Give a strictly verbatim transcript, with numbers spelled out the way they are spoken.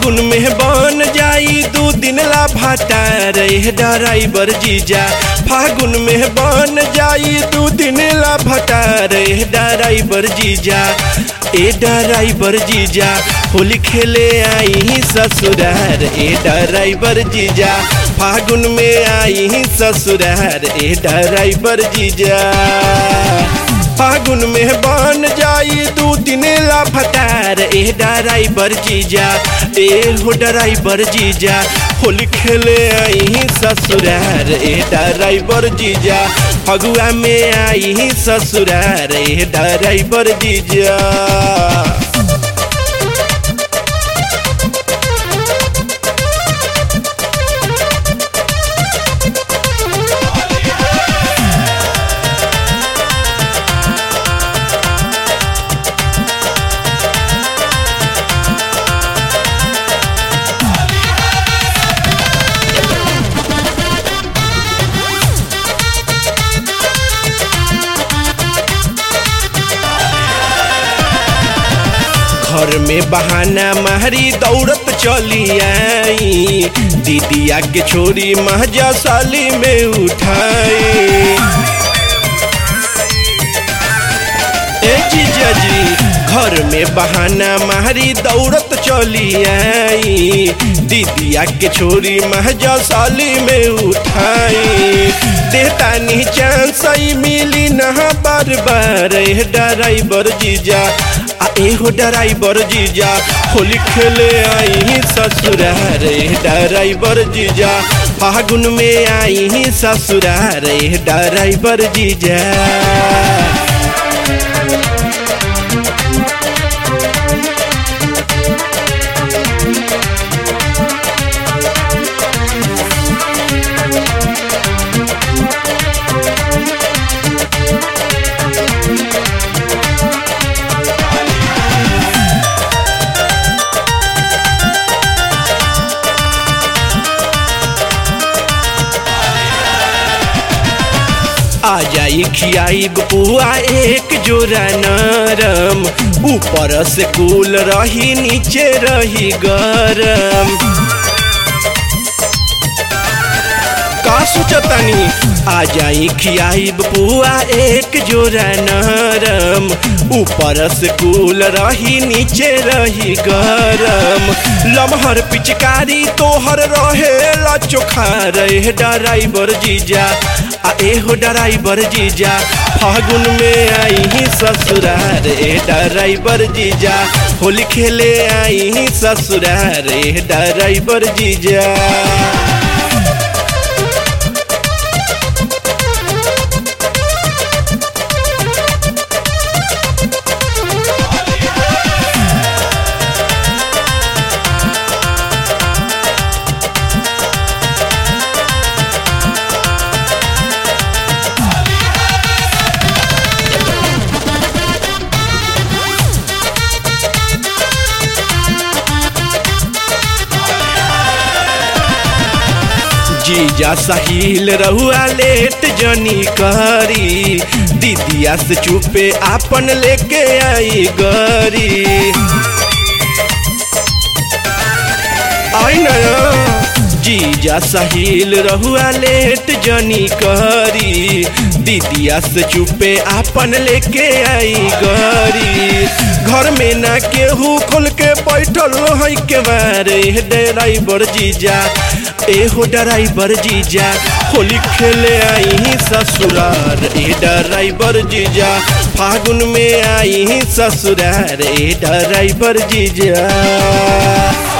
फागुन में बन जाई दू दिन ला भाटा रे ड्राइवर जीजा। फागुन में बन जाई दू दिन ला भाटा रे ड्राइवर जीजा। ए ड्राइवर जीजा होली खेले आई ससुरार ए ड्राइवर जीजा। फागुन में आई ससुरार ए ड्राइवर जीजा। फागुन में बन जाई दू दिन ला भटार ए ड्राइवर जीजा। ए हो ड्राइवर जीजा होली खेले आई ससुरार ए ड्राइवर जीजा। फगुआ में आई ससुरार ए ड्राइवर जीजा। घर में बहाना मारी दौड़त चली आई। दीदिया के छोरी महजा साली में उठाई। ए जीजा जी घर में बहाना मारी दौड़त चली आई। दीदिया के छोरी महजा साली में उठाई। देता नहीं चांस मिली नहा बार बार ड्राइवर जीजा। ए हो ड्राइवर जीजा होली खेले आई ससुरार ड्राइवर जीजा। फागुन में आई ससुरार ड्राइवर जीजा। आ जाई खियाई बुआ एक जोरा नरम। ऊपर से कूल रही नीचे रही गरम। का सोचतानी आ जाई खियाई बुआ एक जोरा नरम। ऊपर से कूल रही नीचे रही गरम। लमहर पिचकारी तोहर रहेला चोखा रहे ड्राइवर जीजा। आ ए हो ड्राइवर जीजा फागुन में आई ससुरार ए ड्राइवर जीजा। होली खेले आई ससुरार ए ड्राइवर जीजा। जीजा साहिल रहुआ लेट जनी करी। दीदिया से चुपे आपन लेके आई गरी। आई न जीजा साहिल रहुआ लेट जनी करी। दीदिया से चुपे आपन लेके आई गरी। घर में ना केहू खोल के बैठल है के बारे ड्राइवर जीजा। ए हो ड्राइवर जीजा होली खेले आई ससुरार ए ड्राइवर जीजा। फागुन में आई ससुरार ए ड्राइवर जीजा।